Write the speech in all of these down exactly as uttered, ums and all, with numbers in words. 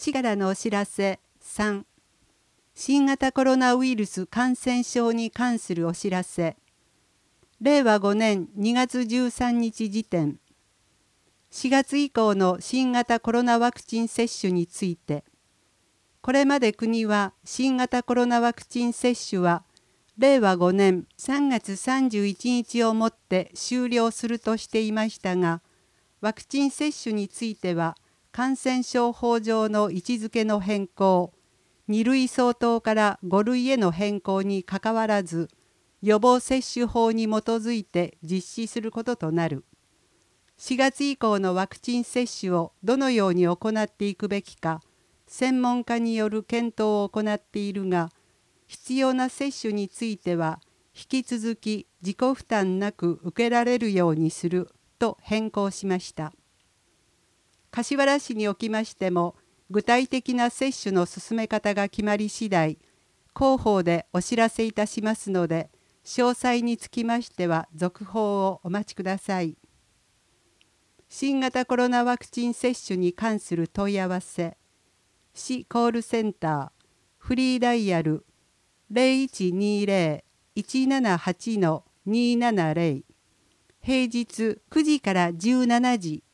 ちからのお知らせ。さん、新型コロナウイルス感染症に関するお知らせ。れいわごねんにがつじゅうさんにち時点、しがつ以降の新型コロナワクチン接種について、これまで国は新型コロナワクチン接種はれいわごねんさんがつさんじゅういちにちをもって終了するとしていましたが、ワクチン接種については感染症法上の位置づけの変更、にるい相当からごるいへの変更にかかわらず、予防接種法に基づいて実施することとなる。しがつ以降のワクチン接種をどのように行っていくべきか、専門家による検討を行っているが、必要な接種については、引き続き自己負担なく受けられるようにすると変更しました。柏原市におきましても、具体的な接種の進め方が決まり次第、広報でお知らせいたしますので、詳細につきましては続報をお待ちください。新型コロナワクチン接種に関する問い合わせ、市コールセンター、フリーダイヤル ゼロいちにーぜろ いちななはち にーななぜろ、平日くじからじゅうしちじ。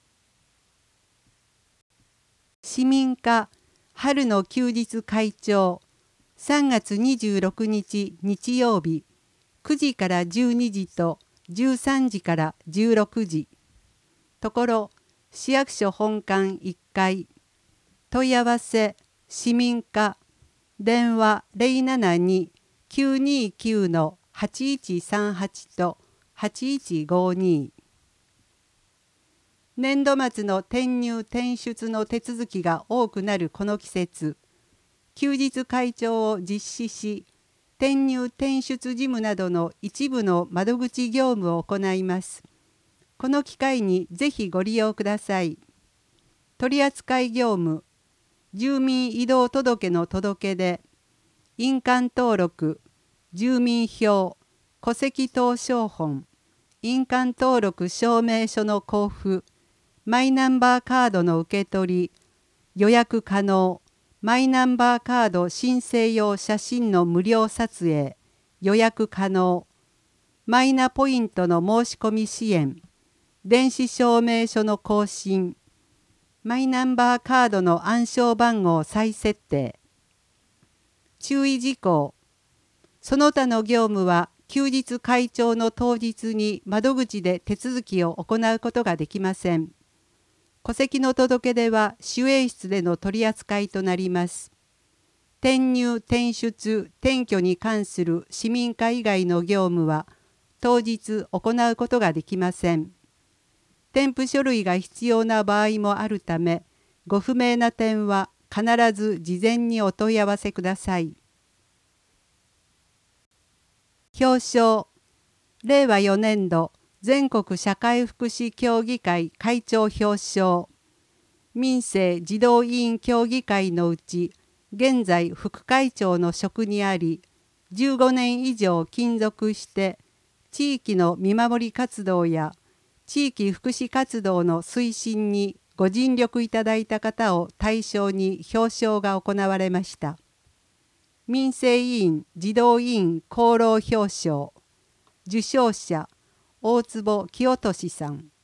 市民課春の休日会長、さんがつにじゅうろくにち日曜日、くじからじゅうにじとじゅうさんじからじゅうろくじ。ところ、市役所本館いっかい。問い合わせ、市民課、電話 ゼロななに きゅうにきゅう はちいちさんはち とはちいちごに。年度末の転入転出の手続きが多くなるこの季節、休日会長を実施し、転入転出事務などの一部の窓口業務を行います。この機会にぜひご利用ください。取扱業務、住民移動届の届け出、印鑑登録、住民票、戸籍謄商本、印鑑登録証明書の交付、マイナンバーカードの受け取り、予約可能、マイナンバーカード申請用写真の無料撮影、予約可能、マイナポイントの申し込み支援、電子証明書の更新、マイナンバーカードの暗証番号再設定。注意事項。その他の業務は休日会長の当日に窓口で手続きを行うことができません。戸籍の届け出は守衛室での取り扱いとなります。転入・転出・転居に関する市民課以外の業務は当日行うことができません。添付書類が必要な場合もあるため、ご不明な点は必ず事前にお問い合わせください。表彰、れいわよねんど全国社会福祉協議会会長表彰、民政児童委員協議会のうち、現在副会長の職にあり、じゅうごねん以上勤続して、地域の見守り活動や地域福祉活動の推進にご尽力いただいた方を対象に表彰が行われました。民政委員児童委員功労表彰、受賞者大坪清俊さん。